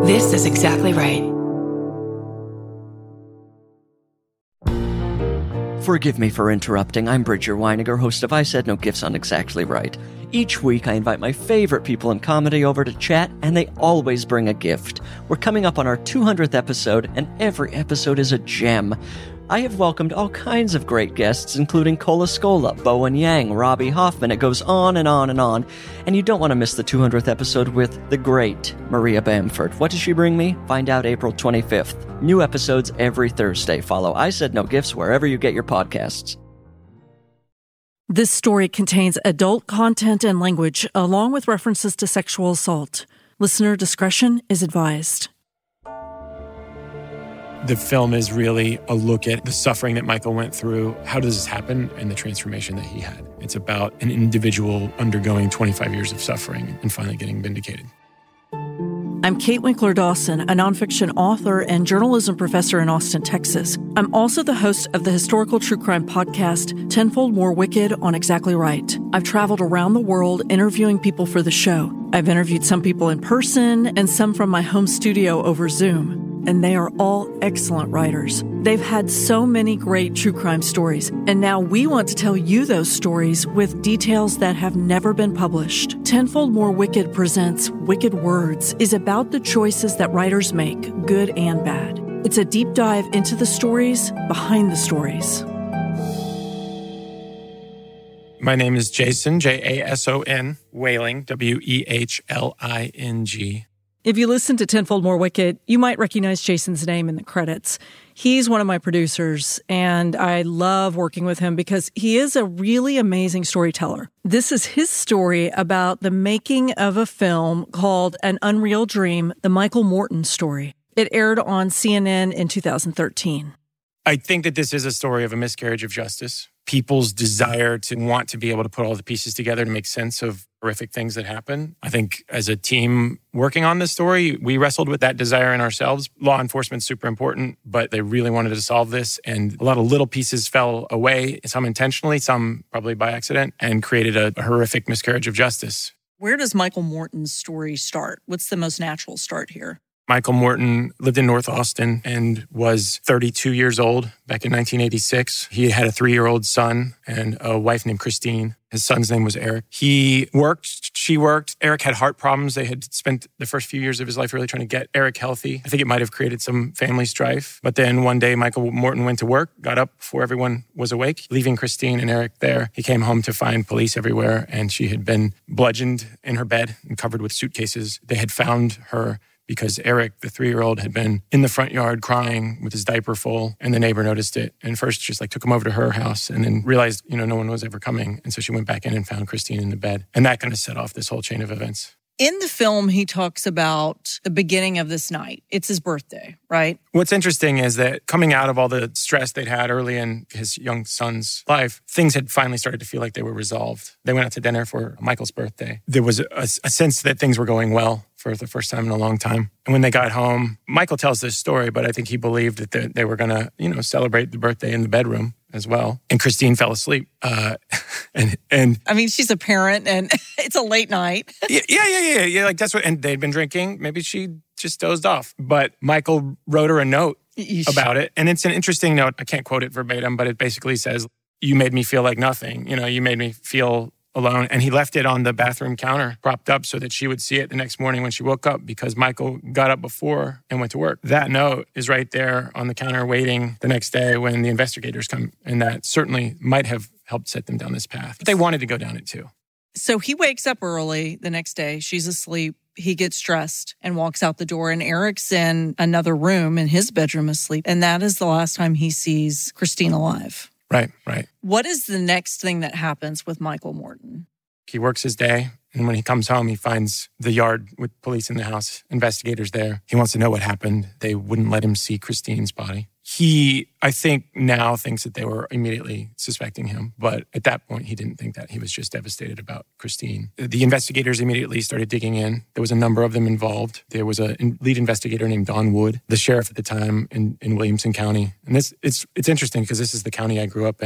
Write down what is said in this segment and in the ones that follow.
This is Exactly Right. Forgive me for interrupting. I'm Bridger Weiniger, host of I Said No Gifts on Exactly Right. Each week, I invite my favorite people in comedy over to chat, and they always bring a gift. We're coming up on our 200th episode, and every episode is a gem. I have welcomed all kinds of great guests, including Cola Scola, Bowen Yang, Robbie Hoffman. It goes on and on and on. And you don't want to miss the 200th episode with the great Maria Bamford. What does she bring me? Find out April 25th. New episodes every Thursday. Follow I Said No Gifts wherever you get your podcasts. This story contains adult content and language, along with references to sexual assault. Listener discretion is advised. The film is really a look at the suffering that Michael went through. How does this happen? And the transformation that he had. It's about an individual undergoing 25 years of suffering and finally getting vindicated. I'm Kate Winkler-Dawson, a nonfiction author and journalism professor in Austin, Texas. I'm also the host of the historical true crime podcast, Tenfold More Wicked on Exactly Right. I've traveled around the world interviewing people for the show. I've interviewed some people in person and some from my home studio over Zoom. And they are all excellent writers. They've had so many great true crime stories, and now we want to tell you those stories with details that have never been published. Tenfold More Wicked presents Wicked Words is about the choices that writers make, good and bad. It's a deep dive into the stories behind the stories. My name is Jason, Jason, Wehling, Wehling. If you listen to Tenfold More Wicked, you might recognize Jason's name in the credits. He's one of my producers, and I love working with him because he is a really amazing storyteller. This is his story about the making of a film called An Unreal Dream, the Michael Morton story. It aired on CNN in 2013. I think that this is a story of a miscarriage of justice. People's desire to want to be able to put all the pieces together to make sense of horrific things that happen. I think as a team working on this story, we wrestled with that desire in ourselves. Law enforcement's super important, but they really wanted to solve this. And a lot of little pieces fell away, some intentionally, some probably by accident, and created a horrific miscarriage of justice. Where does Michael Morton's story start? What's the most natural start here? Michael Morton lived in North Austin and was 32 years old back in 1986. He had a 3-year-old son and a wife named Christine. His son's name was Eric. He worked, she worked. Eric had heart problems. They had spent the first few years of his life really trying to get Eric healthy. I think it might have created some family strife. But then one day, Michael Morton went to work, got up before everyone was awake, leaving Christine and Eric there. He came home to find police everywhere, and she had been bludgeoned in her bed and covered with suitcases. They had found her because Eric, the 3-year-old, had been in the front yard crying with his diaper full, and the neighbor noticed it. And first just took him over to her house and then realized, no one was ever coming. And so she went back in and found Christine in the bed. And that kind of set off this whole chain of events. In the film, he talks about the beginning of this night. It's his birthday, right? What's interesting is that coming out of all the stress they'd had early in his young son's life, things had finally started to feel like they were resolved. They went out to dinner for Michael's birthday. There was a sense that things were going well for the first time in a long time. And when they got home, Michael tells this story, but I think he believed that they were going to, celebrate the birthday in the bedroom as well. And Christine fell asleep. And I mean, she's a parent and it's a late night. Yeah. That's what, and they'd been drinking. Maybe she just dozed off. But Michael wrote her a note about it. And it's an interesting note. I can't quote it verbatim, but it basically says, "You made me feel like nothing. You made me feel alone." And he left it on the bathroom counter, propped up so that she would see it the next morning when she woke up, because Michael got up before and went to work. That note is right there on the counter waiting the next day when the investigators come. And that certainly might have helped set them down this path. But they wanted to go down it too. So he wakes up early the next day. She's asleep. He gets dressed and walks out the door. And Eric's in another room in his bedroom asleep. And that is the last time he sees Christine alive. Right. What is the next thing that happens with Michael Morton? He works his day, and when he comes home, he finds the yard with police in the house, investigators there. He wants to know what happened. They wouldn't let him see Christine's body. He, I think, now thinks that they were immediately suspecting him, but at that point, he didn't think that. He was just devastated about Christine. The investigators immediately started digging in. There was a number of them involved. There was a lead investigator named Don Wood, the sheriff at the time in Williamson County. And it's interesting because this is the county I grew up in.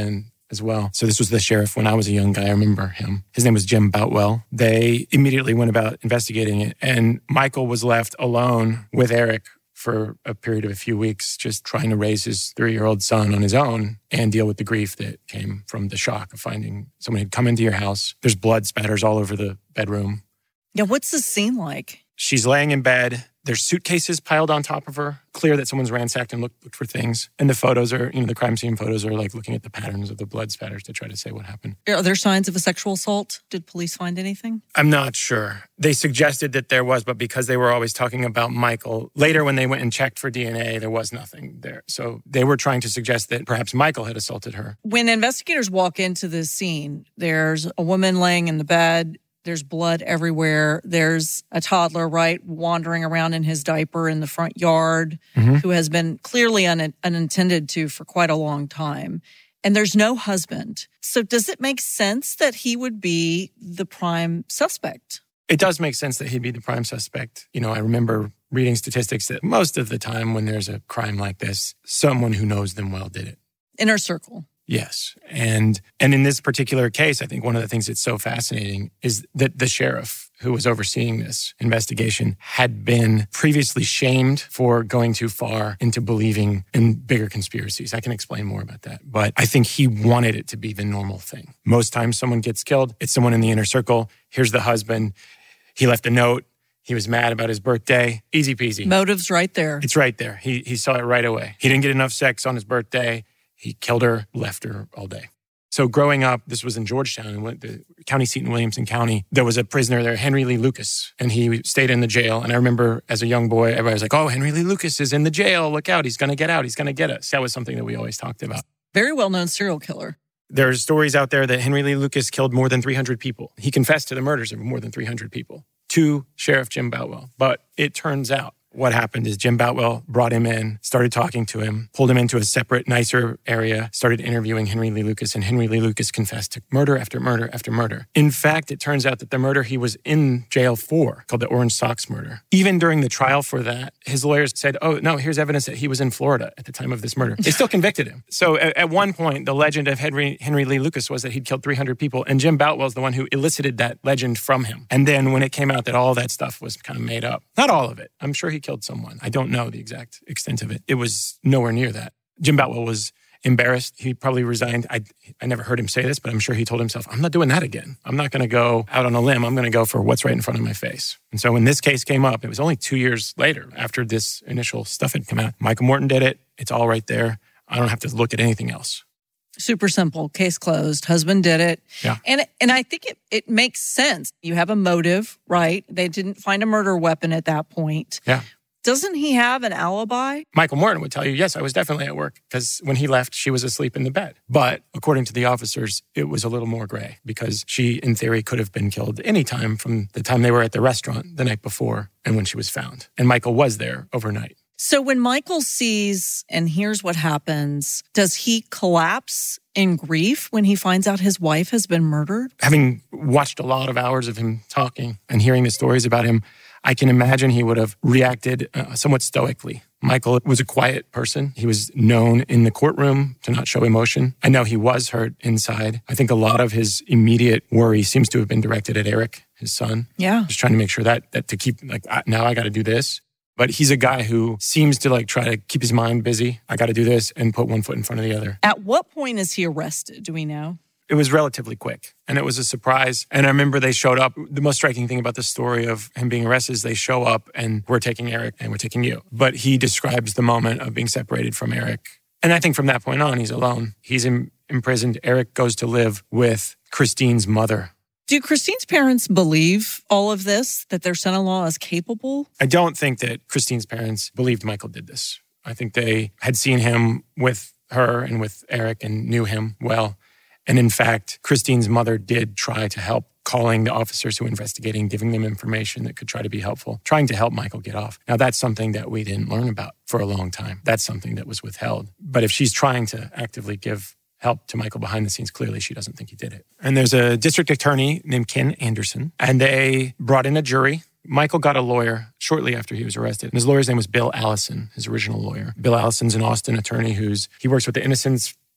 as well. So this was the sheriff when I was a young guy. I remember him. His name was Jim Boutwell. They immediately went about investigating it. And Michael was left alone with Eric for a period of a few weeks, just trying to raise his 3-year-old son on his own and deal with the grief that came from the shock of finding someone had come into your house. There's blood spatters all over the bedroom. Yeah, what's the scene like? She's laying in bed. There's suitcases piled on top of her. Clear that someone's ransacked and looked for things. And the photos are, the crime scene photos are like looking at the patterns of the blood spatters to try to say what happened. Are there signs of a sexual assault? Did police find anything? I'm not sure. They suggested that there was, but because they were always talking about Michael, later when they went and checked for DNA, there was nothing there. So they were trying to suggest that perhaps Michael had assaulted her. When investigators walk into this scene, there's a woman laying in the bed. There's blood everywhere. There's a toddler, right, wandering around in his diaper in the front yard who has been clearly unattended to for quite a long time. And there's no husband. So does it make sense that he would be the prime suspect? It does make sense that he'd be the prime suspect. I remember reading statistics that most of the time when there's a crime like this, someone who knows them well did it. Inner circle. Yes. And in this particular case, I think one of the things that's so fascinating is that the sheriff who was overseeing this investigation had been previously shamed for going too far into believing in bigger conspiracies. I can explain more about that. But I think he wanted it to be the normal thing. Most times someone gets killed, it's someone in the inner circle. Here's the husband. He left a note. He was mad about his birthday. Easy peasy. Motive's right there. It's right there. He saw it right away. He didn't get enough sex on his birthday. He killed her, left her all day. So growing up, this was in Georgetown, the county seat in Williamson County. There was a prisoner there, Henry Lee Lucas, and he stayed in the jail. And I remember as a young boy, everybody was like, oh, Henry Lee Lucas is in the jail. Look out. He's going to get out. He's going to get us. That was something that we always talked about. Very well-known serial killer. There's stories out there that Henry Lee Lucas killed more than 300 people. He confessed to the murders of more than 300 people to Sheriff Jim Boutwell. But it turns out what happened is Jim Boutwell brought him in, started talking to him, pulled him into a separate, nicer area, started interviewing Henry Lee Lucas, and Henry Lee Lucas confessed to murder after murder after murder. In fact, it turns out that the murder he was in jail for, called the Orange Socks murder, even during the trial for that, his lawyers said, oh, no, here's evidence that he was in Florida at the time of this murder. They still convicted him. So at one point, the legend of Henry Lee Lucas was that he'd killed 300 people, and Jim Boutwell's the one who elicited that legend from him. And then when it came out that all that stuff was kind of made up, not all of it, I'm sure he killed someone. I don't know the exact extent of it. It was nowhere near that. Jim Boutwell was embarrassed. He probably resigned. I never heard him say this, but I'm sure he told himself, I'm not doing that again. I'm not going to go out on a limb. I'm going to go for what's right in front of my face. And so when this case came up, it was only 2 years later after this initial stuff had come out. Michael Morton did it. It's all right there. I don't have to look at anything else. Super simple. Case closed. Husband did it. Yeah. And I think it makes sense. You have a motive, right? They didn't find a murder weapon at that point. Yeah. Doesn't he have an alibi? Michael Morton would tell you, yes, I was definitely at work because when he left, she was asleep in the bed. But according to the officers, it was a little more gray because she, in theory, could have been killed any time from the time they were at the restaurant the night before and when she was found. And Michael was there overnight. So when Michael sees and hears what happens, does he collapse in grief when he finds out his wife has been murdered? Having watched a lot of hours of him talking and hearing the stories about him, I can imagine he would have reacted somewhat stoically. Michael was a quiet person. He was known in the courtroom to not show emotion. I know he was hurt inside. I think a lot of his immediate worry seems to have been directed at Eric, his son. Yeah. Just trying to make sure that to keep, now I got to do this. But he's a guy who seems to try to keep his mind busy. I got to do this and put one foot in front of the other. At what point is he arrested? Do we know? It was relatively quick, and it was a surprise. And I remember they showed up. The most striking thing about the story of him being arrested is they show up, and we're taking Eric, and we're taking you. But he describes the moment of being separated from Eric. And I think from that point on, he's alone. He's imprisoned. Eric goes to live with Christine's mother. Do Christine's parents believe all of this, that their son-in-law is capable? I don't think that Christine's parents believed Michael did this. I think they had seen him with her and with Eric and knew him well. And in fact, Christine's mother did try to help, calling the officers who were investigating, giving them information that could try to be helpful, trying to help Michael get off. Now, that's something that we didn't learn about for a long time. That's something that was withheld. But if she's trying to actively give help to Michael behind the scenes, clearly she doesn't think he did it. And there's a district attorney named Ken Anderson, and they brought in a jury. Michael got a lawyer shortly after he was arrested. And his lawyer's name was Bill Allison, his original lawyer. Bill Allison's an Austin attorney he works with the Innocence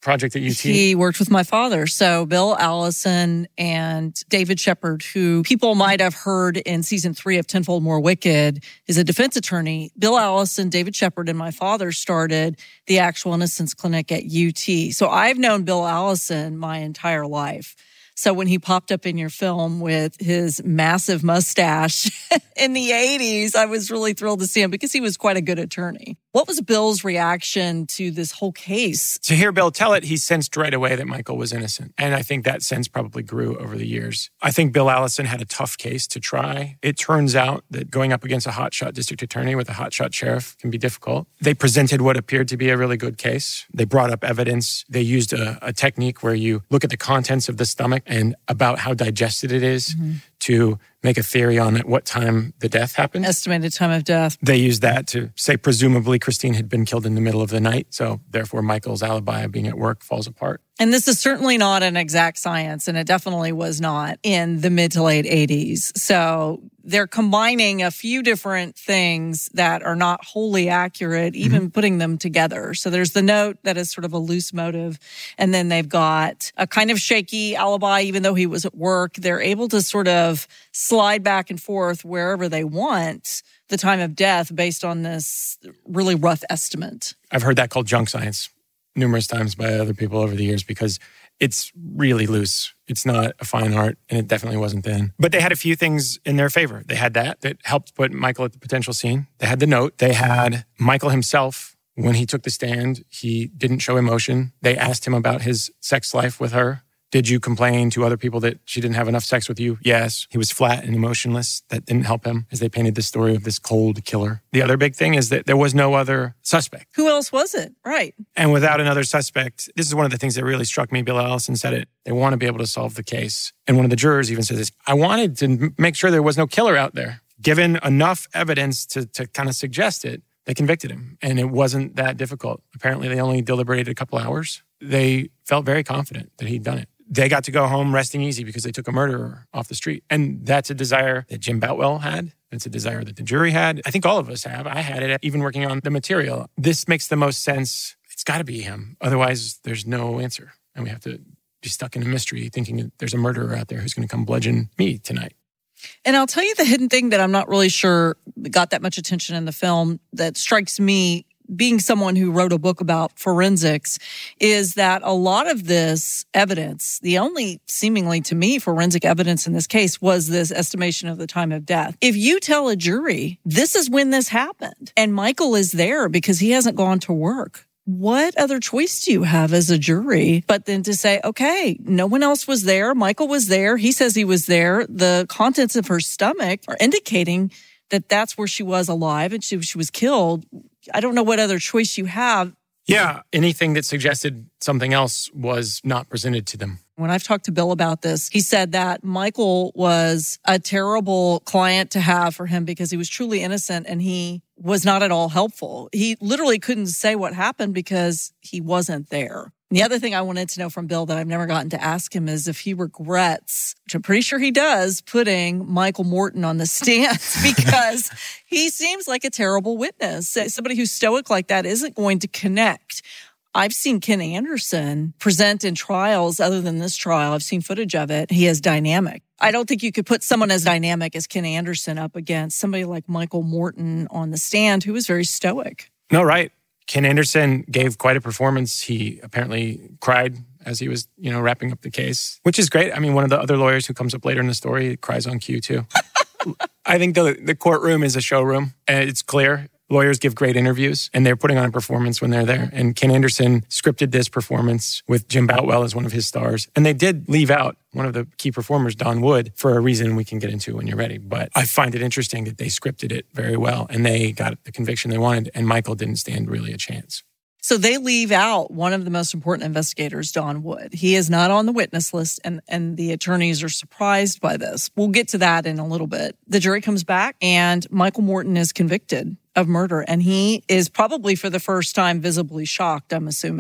project at UT? He worked with my father. So Bill Allison and David Shepard, who people might have heard in season 3 of Tenfold More Wicked, is a defense attorney. Bill Allison, David Shepard, and my father started the Actual Innocence Clinic at UT. So I've known Bill Allison my entire life. So when he popped up in your film with his massive mustache in the 80s, I was really thrilled to see him because he was quite a good attorney. What was Bill's reaction to this whole case? To hear Bill tell it, he sensed right away that Michael was innocent. And I think that sense probably grew over the years. I think Bill Allison had a tough case to try. It turns out that going up against a hotshot district attorney with a hotshot sheriff can be difficult. They presented what appeared to be a really good case. They brought up evidence. They used a technique where you look at the contents of the stomach and about how digested it is to make a theory on at what time the death happened. Estimated time of death. They used that to say presumably Christine had been killed in the middle of the night. So therefore Michael's alibi of being at work falls apart. And this is certainly not an exact science, and it definitely was not in the mid to late 80s. So they're combining a few different things that are not wholly accurate, even putting them together. So there's the note that is sort of a loose motive, and then they've got a kind of shaky alibi, even though he was at work. They're able to sort of slide back and forth wherever they want the time of death based on this really rough estimate. I've heard that called junk science numerous times by other people over the years because it's really loose. It's not a fine art, and it definitely wasn't then. But they had a few things in their favor. They had that helped put Michael at the potential scene. They had the note. They had Michael himself. When he took the stand, he didn't show emotion. They asked him about his sex life with her. Did you complain to other people that she didn't have enough sex with you? Yes. He was flat and emotionless. That didn't help him as they painted the story of this cold killer. The other big thing is that there was no other suspect. Who else was it? Right. And without another suspect, this is one of the things that really struck me. Bill Allison said it. They want to be able to solve the case. And one of the jurors even said this. I wanted to make sure there was no killer out there. Given enough evidence to kind of suggest it, they convicted him. And it wasn't that difficult. Apparently, they only deliberated a couple hours. They felt very confident that he'd done it. They got to go home resting easy because they took a murderer off the street. And that's a desire that Jim Boutwell had. It's a desire that the jury had. I think all of us have. I had it even working on the material. This makes the most sense. It's got to be him. Otherwise, there's no answer. And we have to be stuck in a mystery thinking that there's a murderer out there who's going to come bludgeon me tonight. And I'll tell you the hidden thing that I'm not really sure got that much attention in the film that strikes me, being someone who wrote a book about forensics, is that a lot of this evidence, the only seemingly to me forensic evidence in this case, was this estimation of the time of death. If you tell a jury, this is when this happened, and Michael is there because he hasn't gone to work, what other choice do you have as a jury but then to say, okay, no one else was there, Michael was there, he says he was there, the contents of her stomach are indicating that that's where she was alive and she was killed. I don't know what other choice you have. Yeah, anything that suggested something else was not presented to them. When I've talked to Bill about this, he said that Michael was a terrible client to have for him because he was truly innocent and he was not at all helpful. He literally couldn't say what happened because he wasn't there. The other thing I wanted to know from Bill that I've never gotten to ask him is if he regrets, which I'm pretty sure he does, putting Michael Morton on the stand because he seems like a terrible witness. Somebody who's stoic like that isn't going to connect. I've seen Ken Anderson present in trials other than this trial. I've seen footage of it. He is dynamic. I don't think you could put someone as dynamic as Ken Anderson up against somebody like Michael Morton on the stand who was very stoic. No, right. Ken Anderson gave quite a performance. He apparently cried as he was, wrapping up the case, which is great. I mean, one of the other lawyers who comes up later in the story cries on cue too. I think the courtroom is a showroom, and it's clear. Lawyers give great interviews, and they're putting on a performance when they're there. And Ken Anderson scripted this performance with Jim Boutwell as one of his stars. And they did leave out one of the key performers, Don Wood, for a reason we can get into when you're ready. But I find it interesting that they scripted it very well, and they got the conviction they wanted, and Michael didn't stand really a chance. So they leave out one of the most important investigators, Don Wood. He is not on the witness list, and the attorneys are surprised by this. We'll get to that in a little bit. The jury comes back, and Michael Morton is convicted of murder, and he is probably for the first time visibly shocked, I'm assuming.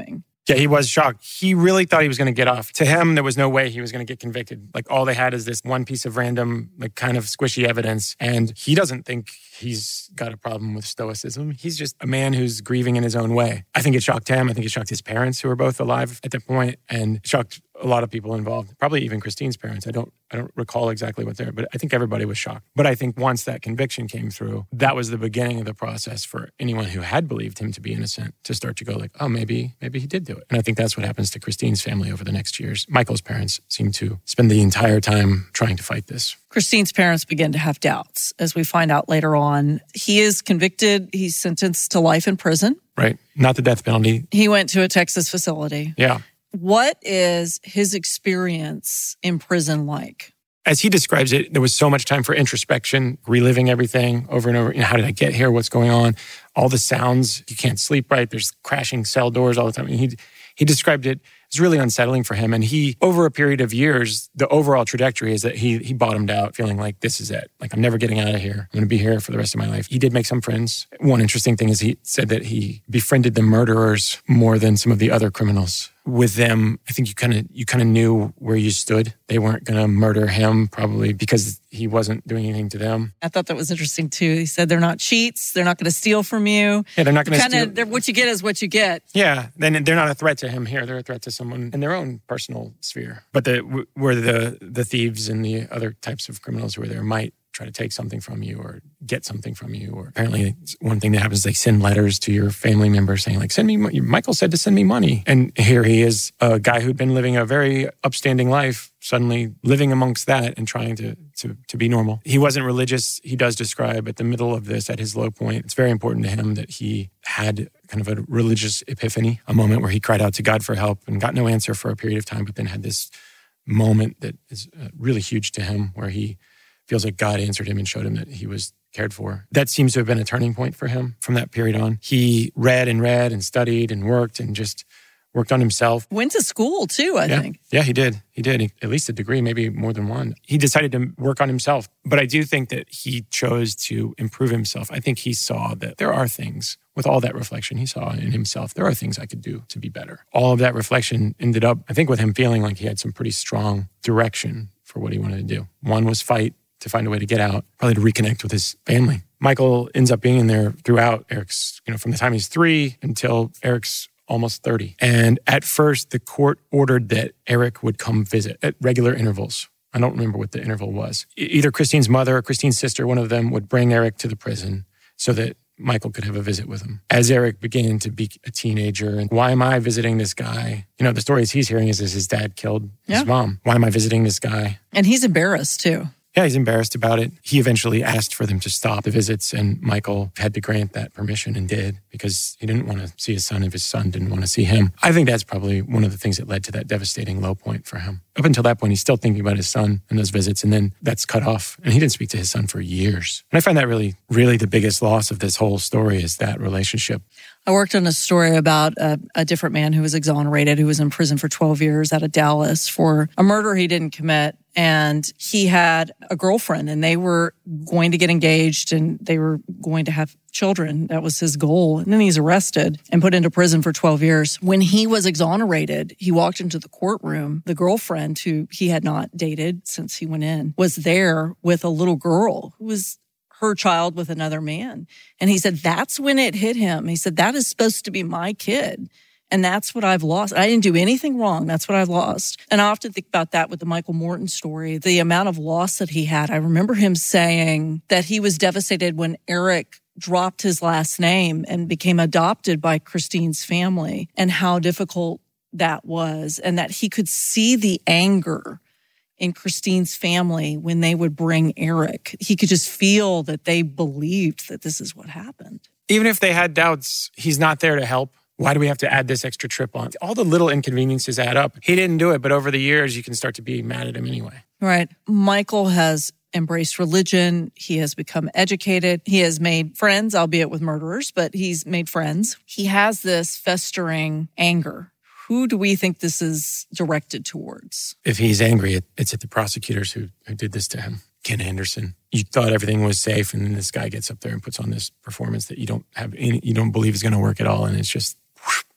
Yeah, he was shocked. He really thought he was going to get off. To him, there was no way he was going to get convicted. Like, all they had is this one piece of random, like, kind of squishy evidence. And he doesn't think he's got a problem with stoicism. He's just a man who's grieving in his own way. I think it shocked him. I think it shocked his parents, who were both alive at that point, and it shocked a lot of people involved. Probably even Christine's parents. I don't recall exactly what they're, but I think everybody was shocked. But I think once that conviction came through, that was the beginning of the process for anyone who had believed him to be innocent to start to go like, oh, maybe he did do it. And I think that's what happens to Christine's family over the next years. Michael's parents seem to spend the entire time trying to fight this. Christine's parents begin to have doubts, as we find out later on. He is convicted. He's sentenced to life in prison. Right. Not the death penalty. He went to a Texas facility. Yeah. What is his experience in prison like? As he describes it, there was so much time for introspection, reliving everything over and over. How did I get here? What's going on? All the sounds. You can't sleep right. There's crashing cell doors all the time. And he described it. It's really unsettling for him. And he, over a period of years, the overall trajectory is that he bottomed out, feeling like this is it. Like, I'm never getting out of here. I'm going to be here for the rest of my life. He did make some friends. One interesting thing is he said that he befriended the murderers more than some of the other criminals. With them, I think you kind of knew where you stood. They weren't going to murder him, probably because he wasn't doing anything to them. I thought that was interesting too. He said they're not cheats. They're not going to steal from you. Yeah, they're not going to steal. What you get is what you get. Yeah, then they're not a threat to him here. They're a threat to someone in their own personal sphere. But where the thieves and the other types of criminals who are there might try to take something from you or get something from you. Or apparently one thing that happens is they send letters to your family members saying like, send me money. Michael said to send me money. And here he is, a guy who'd been living a very upstanding life, suddenly living amongst that and trying to be normal. He wasn't religious. He does describe at the middle of this, at his low point, it's very important to him that he had kind of a religious epiphany, a moment where he cried out to God for help and got no answer for a period of time, but then had this moment that is really huge to him where he feels like God answered him and showed him that he was cared for. That seems to have been a turning point for him from that period on. He read and studied and worked and just worked on himself. Went to school too, I think. Yeah, he did. At least a degree, maybe more than one. He decided to work on himself. But I do think that he chose to improve himself. I think he saw that there are things, with all that reflection he saw in himself, there are things I could do to be better. All of that reflection ended up, I think, with him feeling like he had some pretty strong direction for what he wanted to do. One was fight, to find a way to get out, probably to reconnect with his family. Michael ends up being in there throughout Eric's, from the time he's 3 until Eric's almost 30. And at first, the court ordered that Eric would come visit at regular intervals. I don't remember what the interval was. Either Christine's mother or Christine's sister, one of them, would bring Eric to the prison so that Michael could have a visit with him. As Eric began to be a teenager, and why am I visiting this guy? The stories he's hearing is his dad killed his mom. Why am I visiting this guy? And he's embarrassed too. Yeah, he's embarrassed about it. He eventually asked for them to stop the visits, and Michael had to grant that permission and did, because he didn't want to see his son if his son didn't want to see him. I think that's probably one of the things that led to that devastating low point for him. Up until that point, he's still thinking about his son and those visits, and then that's cut off. And he didn't speak to his son for years. And I find that really, really the biggest loss of this whole story is that relationship. I worked on a story about a different man who was exonerated, who was in prison for 12 years out of Dallas for a murder he didn't commit. And he had a girlfriend, and they were going to get engaged, and they were going to have children. That was his goal. And then he's arrested and put into prison for 12 years. When he was exonerated, he walked into the courtroom. The girlfriend, who he had not dated since he went in, was there with a little girl who was her child with another man. And he said, that's when it hit him. He said, that is supposed to be my kid. And that's what I've lost. I didn't do anything wrong. That's what I've lost. And I often think about that with the Michael Morton story, the amount of loss that he had. I remember him saying that he was devastated when Eric dropped his last name and became adopted by Christine's family, and how difficult that was, and that he could see the anger in Christine's family when they would bring Eric. He could just feel that they believed that this is what happened. Even if they had doubts, he's not there to help. Why do we have to add this extra trip on? All the little inconveniences add up. He didn't do it, but over the years, you can start to be mad at him anyway. Right. Michael has embraced religion. He has become educated. He has made friends, albeit with murderers, but he's made friends. He has this festering anger. Who do we think this is directed towards? If he's angry, it's at the prosecutors who did this to him. Ken Anderson. You thought everything was safe, and then this guy gets up there and puts on this performance that you don't believe is going to work at all, and it's just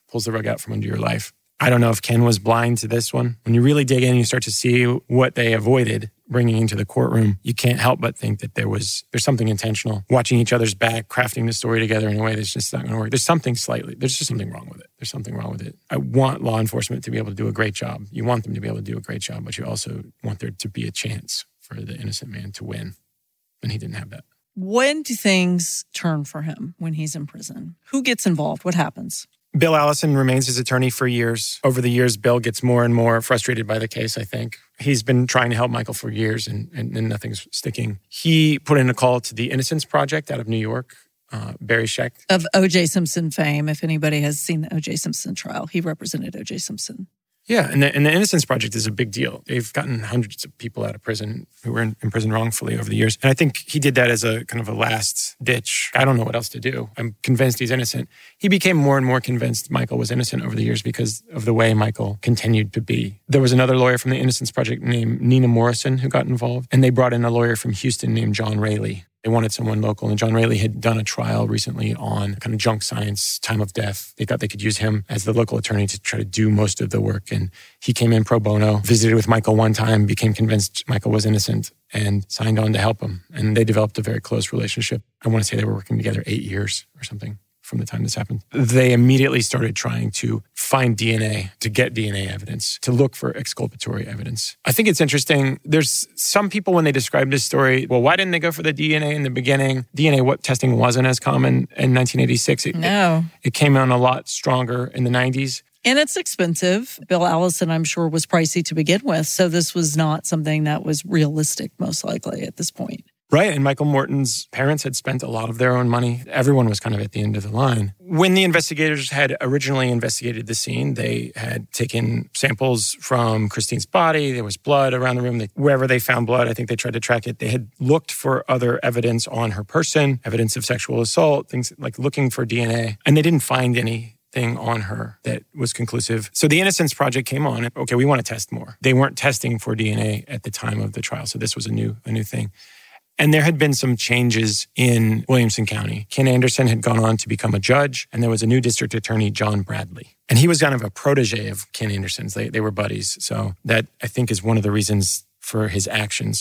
pulls the rug out from under your life. I don't know if Ken was blind to this one. When you really dig in, you start to see what they avoided bringing into the courtroom. You can't help but think that there's something intentional. Watching each other's back, crafting the story together in a way that's just not going to work. There's just something wrong with it. There's something wrong with it. I want law enforcement to be able to do a great job. You want them to be able to do a great job, but you also want there to be a chance for the innocent man to win. And he didn't have that. When do things turn for him when he's in prison? Who gets involved? What happens? Bill Allison remains his attorney for years. Over the years, Bill gets more and more frustrated by the case, I think. He's been trying to help Michael for years and nothing's sticking. He put in a call to the Innocence Project out of New York, Barry Scheck. Of O.J. Simpson fame, if anybody has seen the O.J. Simpson trial, he represented O.J. Simpson. Yeah, and the Innocence Project is a big deal. They've gotten hundreds of people out of prison who were in prison wrongfully over the years. And I think he did that as a kind of a last ditch. I don't know what else to do. I'm convinced he's innocent. He became more and more convinced Michael was innocent over the years because of the way Michael continued to be. There was another lawyer from the Innocence Project named Nina Morrison who got involved. And they brought in a lawyer from Houston named John Rayleigh. They wanted someone local, and John Rayleigh had done a trial recently on kind of junk science, time of death. They thought they could use him as the local attorney to try to do most of the work. And he came in pro bono, visited with Michael one time, became convinced Michael was innocent, and signed on to help him. And they developed a very close relationship. I want to say they were working together 8 years or something from the time this happened. They immediately started trying to find DNA, to get DNA evidence, to look for exculpatory evidence. I think it's interesting. There's some people, when they describe this story, well, why didn't they go for the DNA in the beginning? DNA testing wasn't as common in 1986. It came on a lot stronger in the 90s. And it's expensive. Bill Allison, I'm sure, was pricey to begin with. So this was not something that was realistic, most likely, at this point. Right. And Michael Morton's parents had spent a lot of their own money. Everyone was kind of at the end of the line. When the investigators had originally investigated the scene, they had taken samples from Christine's body. There was blood around the room. Wherever they found blood, I think they tried to track it. They had looked for other evidence on her person, evidence of sexual assault, things like looking for DNA. And they didn't find anything on her that was conclusive. So the Innocence Project came on. Okay, we want to test more. They weren't testing for DNA at the time of the trial. So this was a new thing. And there had been some changes in Williamson County. Ken Anderson had gone on to become a judge, and there was a new district attorney, John Bradley. And he was kind of a protege of Ken Anderson's. They were buddies. So that, I think, is one of the reasons for his actions.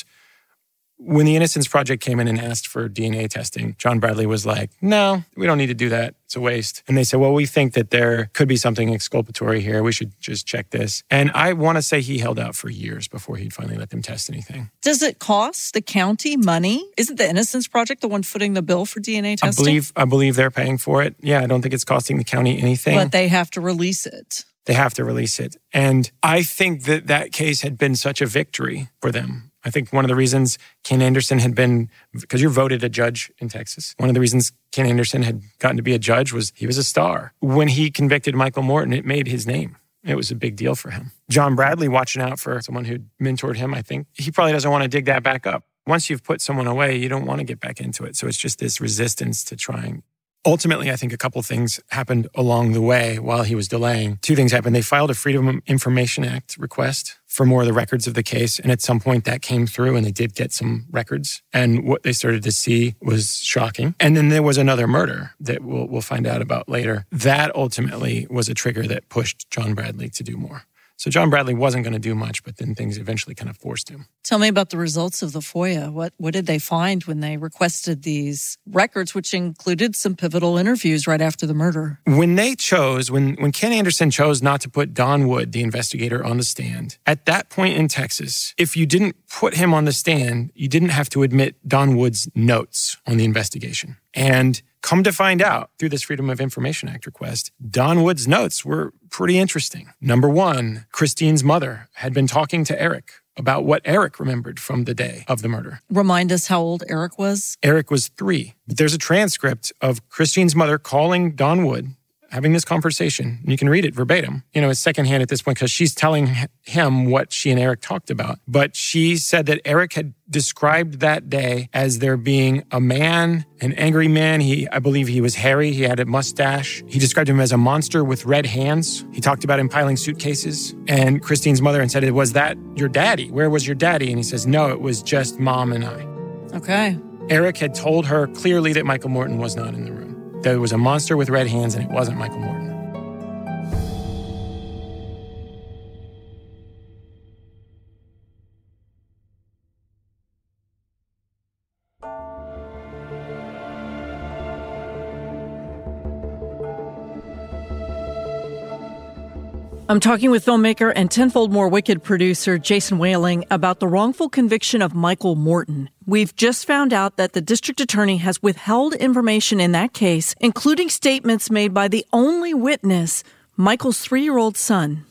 When the Innocence Project came in and asked for DNA testing, John Bradley was like, no, we don't need to do that. It's a waste. And they said, well, we think that there could be something exculpatory here. We should just check this. And I want to say he held out for years before he'd finally let them test anything. Does it cost the county money? Isn't the Innocence Project the one footing the bill for DNA testing? I believe they're paying for it. Yeah, I don't think it's costing the county anything. But they have to release it. They have to release it. And I think that case had been such a victory for them. I think one of the reasons Ken Anderson had been, because you're voted a judge in Texas, one of the reasons Ken Anderson had gotten to be a judge was he was a star. When he convicted Michael Morton, it made his name. It was a big deal for him. John Bradley, watching out for someone who'd mentored him, I think, he probably doesn't want to dig that back up. Once you've put someone away, you don't want to get back into it. So it's just this resistance to trying. Ultimately, I think a couple things happened along the way while he was delaying. Two things happened. They filed a Freedom of Information Act request for more of the records of the case. And at some point that came through and they did get some records. And what they started to see was shocking. And then there was another murder that we'll find out about later. That ultimately was a trigger that pushed John Bradley to do more. So John Bradley wasn't going to do much, but then things eventually kind of forced him. Tell me about the results of the FOIA. What did they find when they requested these records, which included some pivotal interviews right after the murder? When Ken Anderson chose not to put Don Wood, the investigator, on the stand, at that point in Texas, if you didn't put him on the stand, you didn't have to admit Don Wood's notes on the investigation. And come to find out, through this Freedom of Information Act request, Don Wood's notes were pretty interesting. Number one, Christine's mother had been talking to Eric about what Eric remembered from the day of the murder. Remind us how old Eric was. Eric was 3. But there's a transcript of Christine's mother calling Don Wood, having this conversation. And you can read it verbatim. It's secondhand at this point because she's telling him what she and Eric talked about. But she said that Eric had described that day as there being a man, an angry man. I believe he was hairy. He had a mustache. He described him as a monster with red hands. He talked about him piling suitcases. And Christine's mother said, was that your daddy? Where was your daddy? And he says, no, it was just Mom and I. Okay. Eric had told her clearly that Michael Morton was not in the room. There was a monster with red hands and it wasn't Michael Morton. I'm talking with filmmaker and Tenfold More Wicked producer Jason Whaling about the wrongful conviction of Michael Morton. We've just found out that the district attorney has withheld information in that case, including statements made by the only witness, Michael's 3-year-old son.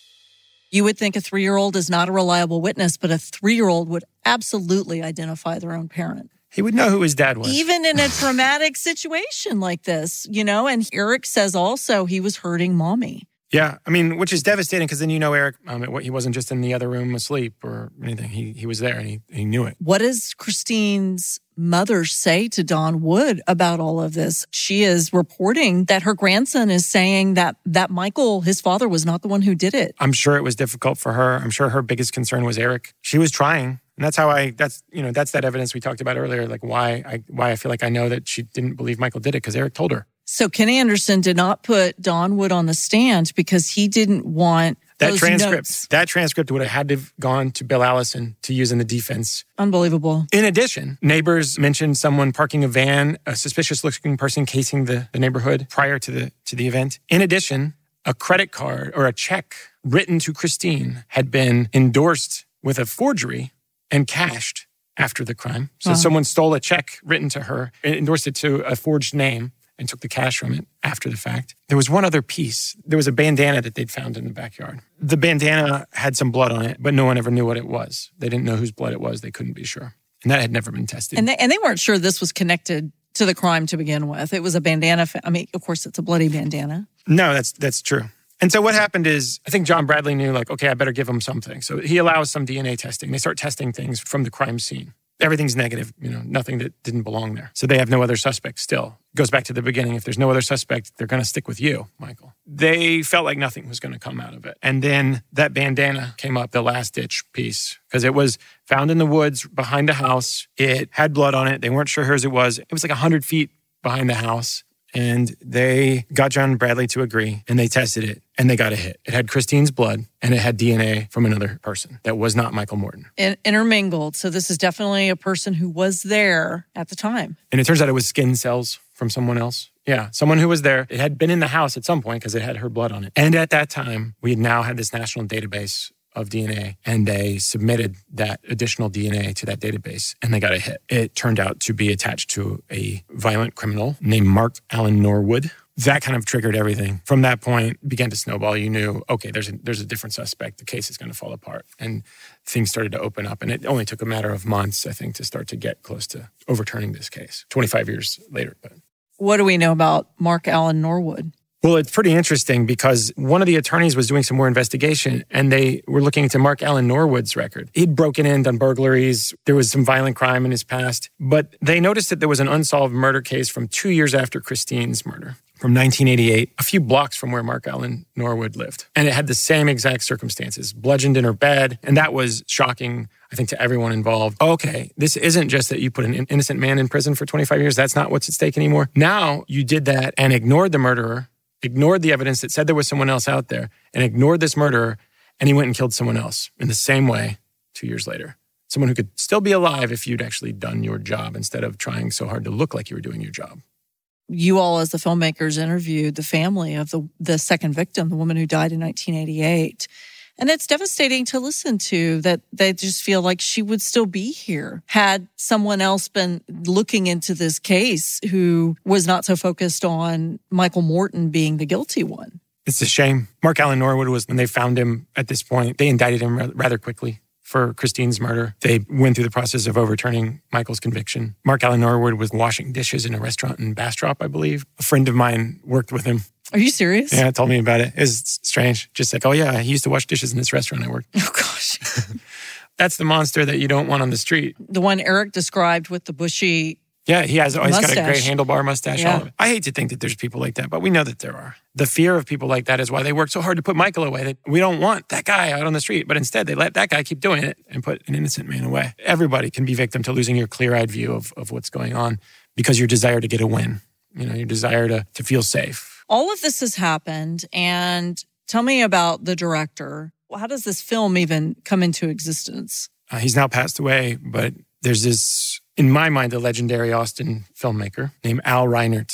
You would think a 3-year-old is not a reliable witness, but a 3-year-old would absolutely identify their own parent. He would know who his dad was. Even in a traumatic situation like this, and Eric says also he was hurting mommy. Yeah, I mean, which is devastating because then Eric, he wasn't just in the other room asleep or anything. He was there and he knew it. What does Christine's mother say to Don Wood about all of this? She is reporting that her grandson is saying that Michael, his father, was not the one who did it. I'm sure it was difficult for her. I'm sure her biggest concern was Eric. She was trying. And that's how that's that evidence we talked about earlier, like why I feel like I know that she didn't believe Michael did it because Eric told her. So Ken Anderson did not put Don Wood on the stand because he didn't want those notes. That transcript would have had to have gone to Bill Allison to use in the defense. Unbelievable. In addition, neighbors mentioned someone parking a van, a suspicious-looking person casing the neighborhood prior to the event. In addition, a credit card or a check written to Christine had been endorsed with a forgery and cashed after the crime. So someone stole a check written to her, endorsed it to a forged name, and took the cash from it after the fact. There was one other piece. There was a bandana that they'd found in the backyard. The bandana had some blood on it, but no one ever knew what it was. They didn't know whose blood it was. They couldn't be sure. And that had never been tested. And they weren't sure this was connected to the crime to begin with. It was a bandana. I mean, of course, it's a bloody bandana. No, that's true. And so what happened is, I think John Bradley knew, okay, I better give him something. So he allows some DNA testing. They start testing things from the crime scene. Everything's negative, nothing that didn't belong there. So they have no other suspect still. It goes back to the beginning. If there's no other suspect, they're going to stick with you, Michael. They felt like nothing was going to come out of it. And then that bandana came up, the last-ditch piece, because it was found in the woods behind the house. It had blood on it. They weren't sure hers it was. It was like 100 feet behind the house. And they got John Bradley to agree, and they tested it, and they got a hit. It had Christine's blood, and it had DNA from another person that was not Michael Morton. And intermingled, so this is definitely a person who was there at the time. And it turns out it was skin cells from someone else. Yeah, someone who was there. It had been in the house at some point because it had her blood on it. And at that time, we had now had this national database of DNA, and they submitted that additional DNA to that database, and they got a hit. It turned out to be attached to a violent criminal named Mark Allen Norwood. That kind of triggered everything. From that point, it began to snowball. You knew, okay, there's a different suspect. The case is going to fall apart. And things started to open up. And it only took a matter of months, I think, to start to get close to overturning this case. 25 years later. But what do we know about Mark Allen Norwood? Well, it's pretty interesting because one of the attorneys was doing some more investigation and they were looking into Mark Allen Norwood's record. He'd broken in, done burglaries. There was some violent crime in his past. But they noticed that there was an unsolved murder case from 2 years after Christine's murder, from 1988, a few blocks from where Mark Allen Norwood lived. And it had the same exact circumstances, bludgeoned in her bed. And that was shocking, I think, to everyone involved. Okay, this isn't just that you put an innocent man in prison for 25 years. That's not what's at stake anymore. Now you did that and ignored the murderer, ignored the evidence that said there was someone else out there, and ignored this murderer, and he went and killed someone else in the same way 2 years later. Someone who could still be alive if you'd actually done your job instead of trying so hard to look like you were doing your job. You all, as the filmmakers, interviewed the family of the second victim, the woman who died in 1988. And it's devastating to listen to that they just feel like she would still be here had someone else been looking into this case who was not so focused on Michael Morton being the guilty one. It's a shame. Mark Allen Norwood was, when they found him at this point, they indicted him rather quickly for Christine's murder. They went through the process of overturning Michael's conviction. Mark Allen Norwood was washing dishes in a restaurant in Bastrop, I believe. A friend of mine worked with him. Are you serious? Yeah, told me about it. It was strange. Just like, oh yeah, he used to wash dishes in this restaurant I worked. Oh gosh. That's the monster that you don't want on the street. The one Eric described with the bushy Yeah, he's got a great mustache. handlebar mustache. Yeah. All of it. I hate to think that there's people like that, but we know that there are. The fear of people like that is why they work so hard to put Michael away. We don't want that guy out on the street, but instead they let that guy keep doing it and put an innocent man away. Everybody can be victim to losing your clear-eyed view of what's going on because your desire to get a win, your desire to feel safe. All of this has happened, and tell me about the director. How does this film even come into existence? He's now passed away, but there's this, in my mind, a legendary Austin filmmaker named Al Reinert,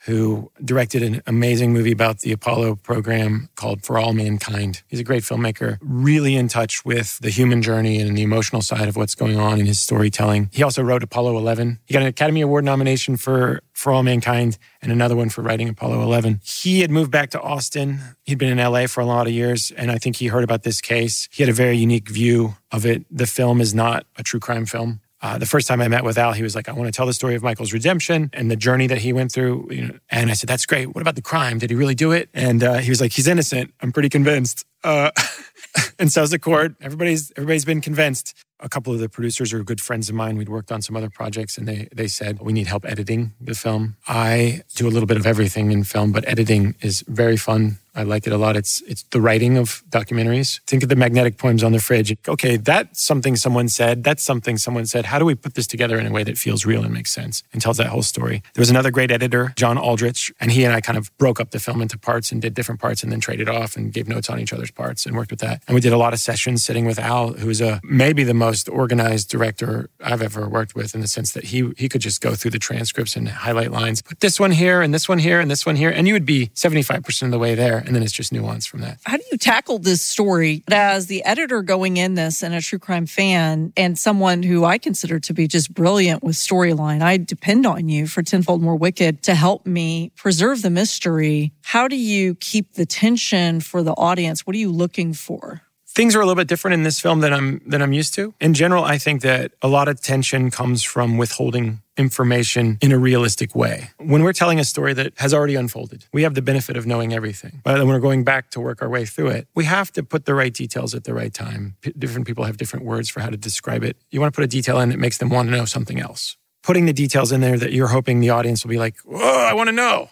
who directed an amazing movie about the Apollo program called For All Mankind. He's a great filmmaker, really in touch with the human journey and the emotional side of what's going on in his storytelling. He also wrote Apollo 11. He got an Academy Award nomination for All Mankind and another one for writing Apollo 11. He had moved back to Austin. He'd been in LA for a lot of years, and I think he heard about this case. He had a very unique view of it. The film is not a true crime film. The first time I met with Al, he was like, I want to tell the story of Michael's redemption and the journey that he went through. And I said, that's great. What about the crime? Did he really do it? And he was like, he's innocent. I'm pretty convinced. And so's the court. Everybody's been convinced. A couple of the producers are good friends of mine. We'd worked on some other projects, and they said, we need help editing the film. I do a little bit of everything in film, but editing is very fun. I like it a lot. It's the writing of documentaries. Think of the magnetic poems on the fridge. Okay, that's something someone said. That's something someone said. How do we put this together in a way that feels real and makes sense and tells that whole story? There was another great editor, John Aldrich, and he and I kind of broke up the film into parts and did different parts and then traded off and gave notes on each other's parts and worked with that. And we did a lot of sessions sitting with Al, who is maybe the most organized director I've ever worked with, in the sense that he could just go through the transcripts and highlight lines, put this one here and this one here and this one here, and you would be 75% of the way there. And then it's just nuance from that. How do you tackle this story as the editor going in this and a true crime fan and someone who I consider to be just brilliant with storyline? I depend on you for Tenfold More Wicked to help me preserve the mystery. How do you keep the tension for the audience? What are you looking for? Things are a little bit different in this film than I'm used to. In general, I think that a lot of tension comes from withholding information in a realistic way. When we're telling a story that has already unfolded, we have the benefit of knowing everything. But when we're going back to work our way through it, we have to put the right details at the right time. Different people have different words for how to describe it. You want to put a detail in that makes them want to know something else. Putting the details in there that you're hoping the audience will be like, whoa, I want to know.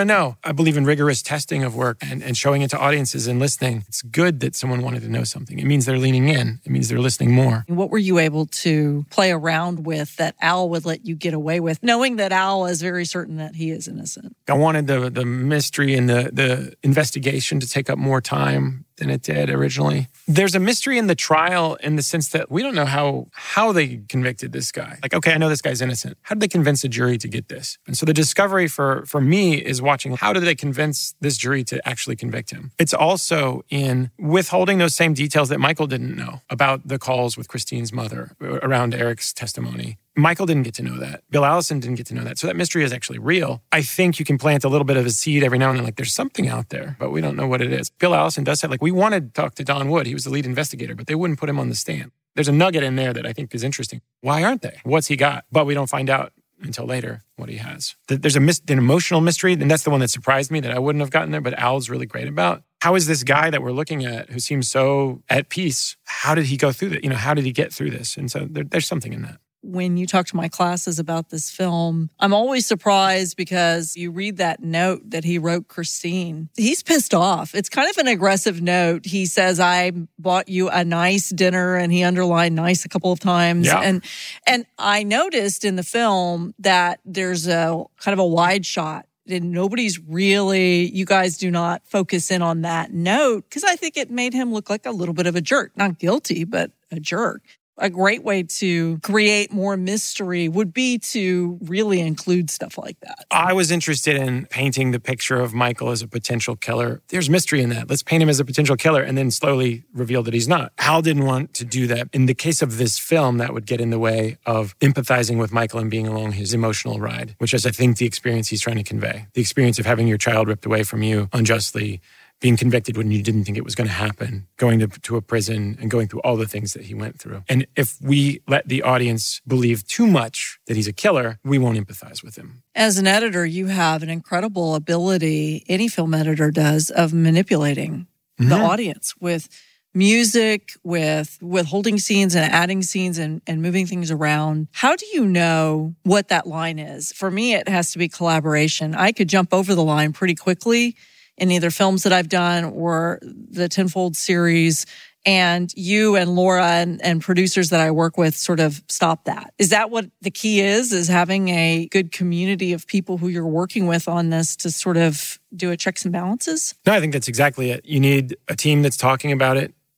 I believe in rigorous testing of work and showing it to audiences and listening. It's good that someone wanted to know something. It means they're leaning in. It means they're listening more. What were you able to play around with that Al would let you get away with, knowing that Al is very certain that he is innocent? I wanted the mystery and the investigation to take up more time than it did originally. There's a mystery in the trial in the sense that we don't know how they convicted this guy. Like, okay, I know this guy's innocent. How did they convince a jury to get this? And so the discovery for me is watching how did they convince this jury to actually convict him. It's also in withholding those same details that Michael didn't know about the calls with Christine's mother around Eric's testimony. Michael didn't get to know that. Bill Allison didn't get to know that. So that mystery is actually real. I think you can plant a little bit of a seed every now and then, like there's something out there, but we don't know what it is. Bill Allison does say, like, we wanted to talk to Don Wood. He was the lead investigator, but they wouldn't put him on the stand. There's a nugget in there that I think is interesting. Why aren't they? What's he got? But we don't find out until later what he has. There's an emotional mystery, and that's the one that surprised me that I wouldn't have gotten there, but Al's really great about. How is this guy that we're looking at who seems so at peace, how did he go through that? How did he get through this? And so there's something in that. When you talk to my classes about this film, I'm always surprised because you read that note that he wrote Christine. He's pissed off. It's kind of an aggressive note. He says, I bought you a nice dinner, and he underlined nice a couple of times. Yeah. And I noticed in the film that there's a kind of a wide shot. And nobody's really, you guys do not focus in on that note because I think it made him look like a little bit of a jerk. Not guilty, but a jerk. A great way to create more mystery would be to really include stuff like that. I was interested in painting the picture of Michael as a potential killer. There's mystery in that. Let's paint him as a potential killer and then slowly reveal that he's not. Al didn't want to do that. In the case of this film, that would get in the way of empathizing with Michael and being along his emotional ride, which is, I think, the experience he's trying to convey. The experience of having your child ripped away from you unjustly, being convicted when you didn't think it was going to happen, going to a prison and going through all the things that he went through. And if we let the audience believe too much that he's a killer, we won't empathize with him. As an editor, you have an incredible ability, any film editor does, of manipulating the audience with music, with holding scenes and adding scenes and moving things around. How do you know what that line is? For me, it has to be collaboration. I could jump over the line pretty quickly in either films that I've done or the Tenfold series, and you and Laura and producers that I work with sort of stop that. Is that what the key is having a good community of people who you're working with on this to sort of do a checks and balances? No, I think that's exactly it. You need a team that's talking about it.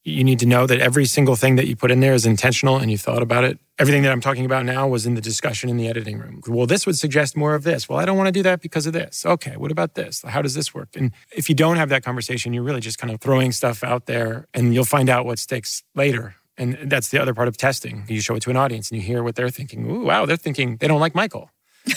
You need to know that every single thing that you put in there is intentional and you thought about it. Everything that I'm talking about now was in the discussion in the editing room. Well, this would suggest more of this. Well, I don't want to do that because of this. Okay, what about this? How does this work? And if you don't have that conversation, you're really just kind of throwing stuff out there and you'll find out what sticks later. And that's the other part of testing. You show it to an audience and you hear what they're thinking. Ooh, wow, they're thinking they don't like Michael.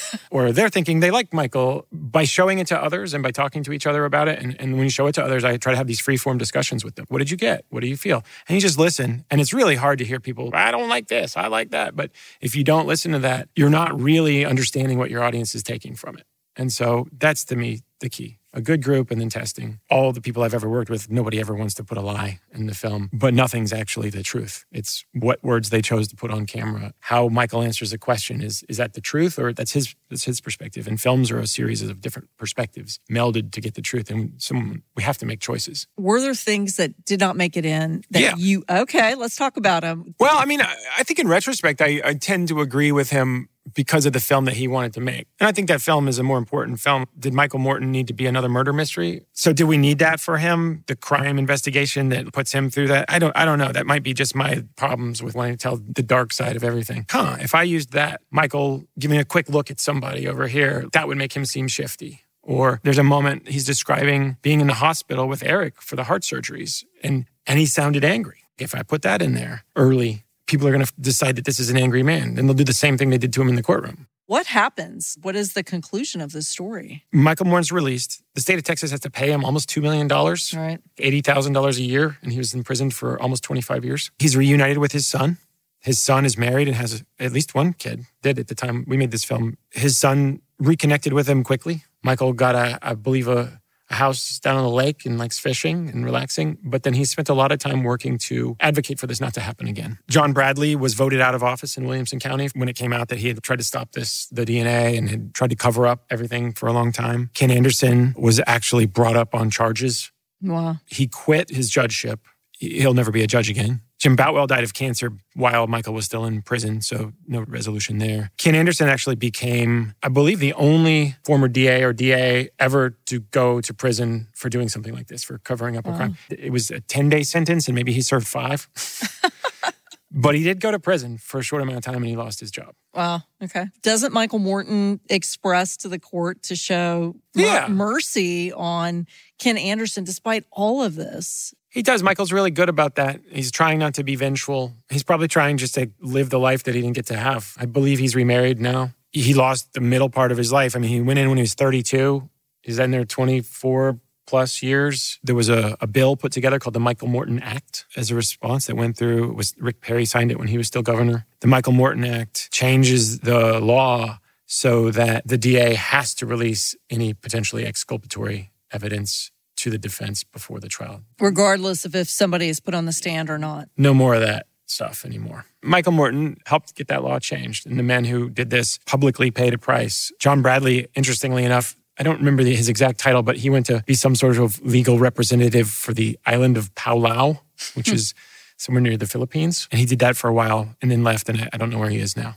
Or they're thinking they like Michael. By showing it to others and by talking to each other about it. And when you show it to others, I try to have these free-form discussions with them. What did you get? What do you feel? And you just listen. And it's really hard to hear people, I don't like this, I like that. But if you don't listen to that, you're not really understanding what your audience is taking from it. And so that's, to me, the key. A good group and then testing. All the people I've ever worked with, nobody ever wants to put a lie in the film, but nothing's actually the truth. It's what words they chose to put on camera. How Michael answers a question, is that the truth or that's his perspective? And films are a series of different perspectives melded to get the truth. And we have to make choices. Were there things that did not make it in that okay, let's talk about them. Well, I mean, I think in retrospect, I tend to agree with him because of the film that he wanted to make. And I think that film is a more important film. Did Michael Morton need to be another murder mystery? So do we need that for him? The crime investigation that puts him through that? I don't know. That might be just my problems with wanting to tell the dark side of everything. If I used that, Michael giving a quick look at somebody over here, that would make him seem shifty. Or there's a moment he's describing being in the hospital with Eric for the heart surgeries, and he sounded angry. If I put that in there early, people are going to decide that this is an angry man, and they'll do the same thing they did to him in the courtroom. What happens? What is the conclusion of this story? Michael Morton's released. The state of Texas has to pay him almost $2 million, right. $80,000 a year, and he was in prison for almost 25 years. He's reunited with his son. His son is married and has at least one kid. Did at the time we made this film. His son reconnected with him quickly. Michael got, I believe, a house down on the lake and likes fishing and relaxing. But then he spent a lot of time working to advocate for this not to happen again. John Bradley was voted out of office in Williamson County when it came out that he had tried to stop the DNA and had tried to cover up everything for a long time. Ken Anderson was actually brought up on charges. Wow. He quit his judgeship. He'll never be a judge again. Jim Boutwell died of cancer while Michael was still in prison, so no resolution there. Ken Anderson actually became, I believe, the only former DA or DA ever to go to prison for doing something like this, for covering up a crime. It was a 10-day sentence, and maybe he served 5. But he did go to prison for a short amount of time, and he lost his job. Wow, okay. Doesn't Michael Morton express to the court to show mercy on Ken Anderson despite all of this? He does. Michael's really good about that. He's trying not to be vengeful. He's probably trying just to live the life that he didn't get to have. I believe he's remarried now. He lost the middle part of his life. I mean, he went in when he was 32. He's in there 24 plus years. There was a bill put together called the Michael Morton Act as a response that went through. It was Rick Perry signed it when he was still governor. The Michael Morton Act changes the law so that the DA has to release any potentially exculpatory evidence to the defense before the trial. Regardless of if somebody is put on the stand or not. No more of that stuff anymore. Michael Morton helped get that law changed, and the men who did this publicly paid a price. John Bradley, interestingly enough, I don't remember his exact title, but he went to be some sort of legal representative for the island of Palau, which is somewhere near the Philippines. And he did that for a while and then left, and I don't know where he is now.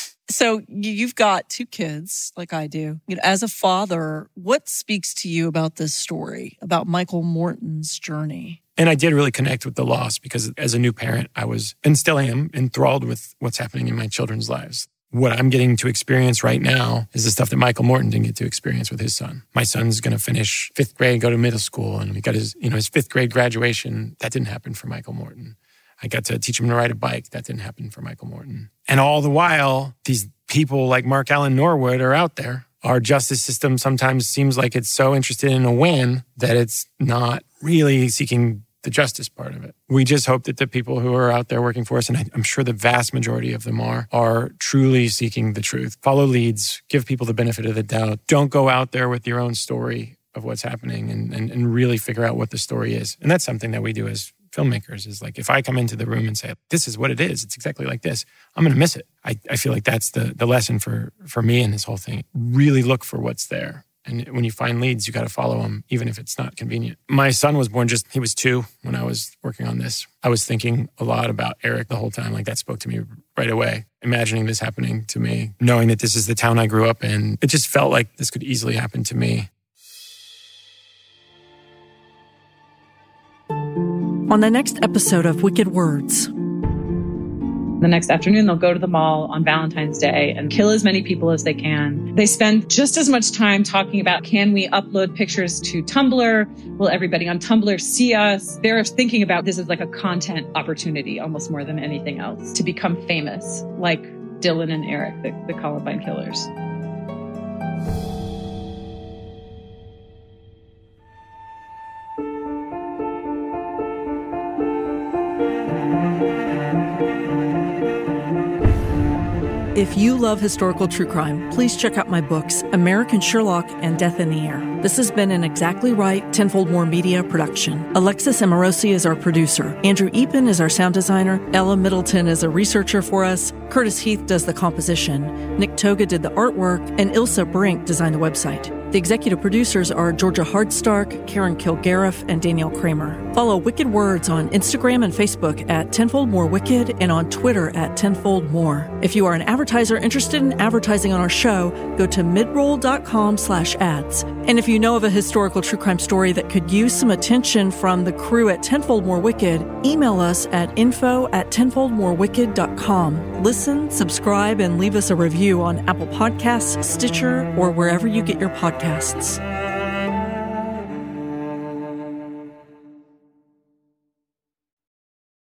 So you've got 2 kids like I do. As a father, what speaks to you about this story, about Michael Morton's journey? And I did really connect with the loss because as a new parent, I was, and still am, enthralled with what's happening in my children's lives. What I'm getting to experience right now is the stuff that Michael Morton didn't get to experience with his son. My son's going to finish 5th grade, go to middle school, and he got his 5th grade graduation. That didn't happen for Michael Morton. I got to teach him to ride a bike. That didn't happen for Michael Morton. And all the while, these people like Mark Allen Norwood are out there. Our justice system sometimes seems like it's so interested in a win that it's not really seeking the justice part of it. We just hope that the people who are out there working for us, and I'm sure the vast majority of them are truly seeking the truth. Follow leads, give people the benefit of the doubt. Don't go out there with your own story of what's happening and really figure out what the story is. And that's something that we do as filmmakers, is like, if I come into the room and say, this is what it is, it's exactly like this, I'm going to miss it. I feel like that's the lesson for me in this whole thing. Really look for what's there. And when you find leads, you got to follow them, even if it's not convenient. My son was born he was 2 when I was working on this. I was thinking a lot about Eric the whole time. Like, that spoke to me right away. Imagining this happening to me, knowing that this is the town I grew up in. It just felt like this could easily happen to me. on the next episode of Wicked Words. The next afternoon, they'll go to the mall on Valentine's Day and kill as many people as they can. They spend just as much time talking about, can we upload pictures to Tumblr? Will everybody on Tumblr see us? They're thinking about this as like a content opportunity, almost more than anything else, to become famous, like Dylan and Eric, the Columbine killers. If you love historical true crime, please check out my books, American Sherlock and Death in the Air. This has been an Exactly Right Tenfold More Media production. Alexis Amorosi is our producer. Andrew Eapen is our sound designer. Ella Middleton is a researcher for us. Curtis Heath does the composition. Nick Toga did the artwork. And Ilsa Brink designed the website. The executive producers are Georgia Hardstark, Karen Kilgariff, and Danielle Kramer. Follow Wicked Words on Instagram and Facebook at Tenfold More Wicked and on Twitter at Tenfold More. If you are an advertiser interested in advertising on our show, go to midroll.com/ads. And if you know of a historical true crime story that could use some attention from the crew at Tenfold More Wicked, email us at info@tenfoldmorewicked.com. Listen, subscribe, and leave us a review on Apple Podcasts, Stitcher, or wherever you get your podcasts.